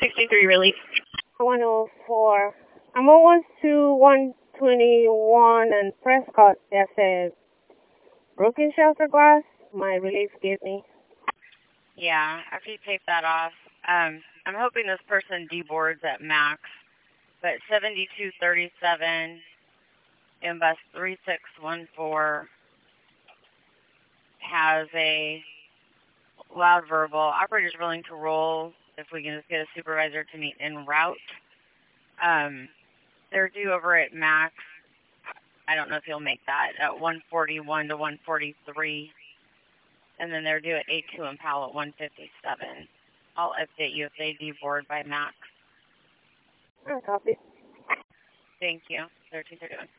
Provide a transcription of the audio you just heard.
63 relief. 104. I'm almost to 121 and Prescott. There's a broken shelter glass. My relief gave me. Yeah, after you take that off, I'm hoping this person deboards at max, but 7237 in bus 3614 has a loud verbal. Operator's willing to roll if we can just get a supervisor to meet en route. They're due over at max. I don't know if he'll make that at 141 to 143. And then they're due at 82 and Powell at 157. I'll update you if they deboard by max. Copy. Thank you. 1331.